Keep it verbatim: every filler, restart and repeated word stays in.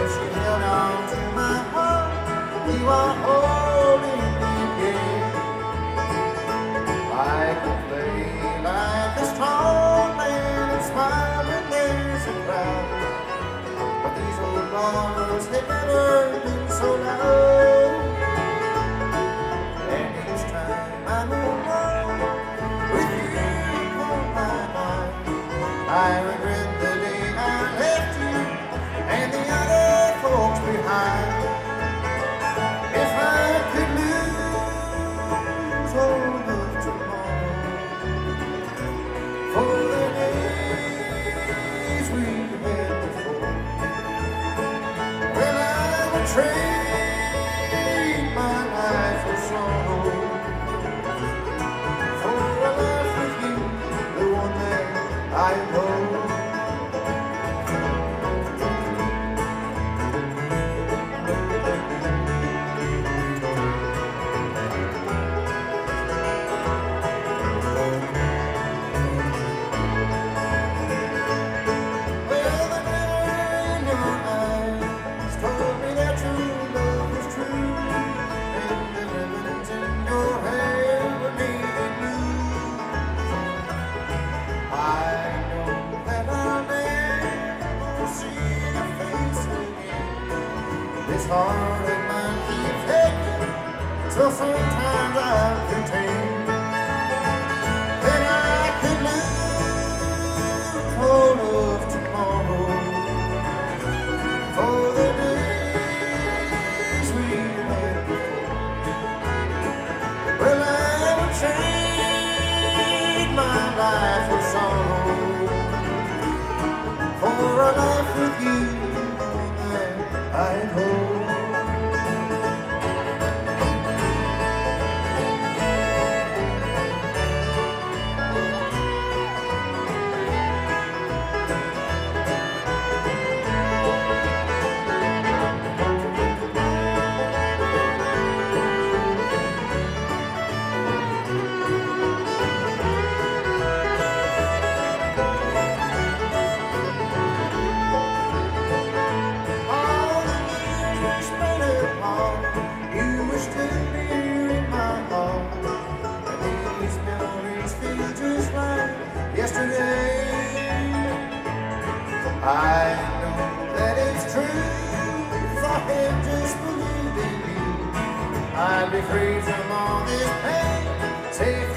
she held on to my heart. You are holding me here. I could play like a strong man and smile when there's a crowd, but these old bars have never been so loud. And each time I'm alone with you on my mind, I regret the day I left you and the other folks behind. If I could lose all of tomorrow for the days we had before, well, I would trade my life for sorrow for a life with you, the one that I know. This heart of mine keeps aching, so sometimes I pretend that I could lose all of tomorrow for the days we had before. Well, I would trade my life for sorrow for a life with you, I hope. Yesterday, I know that it's true. If I had just believed in you, I'd be free from all this pain, safe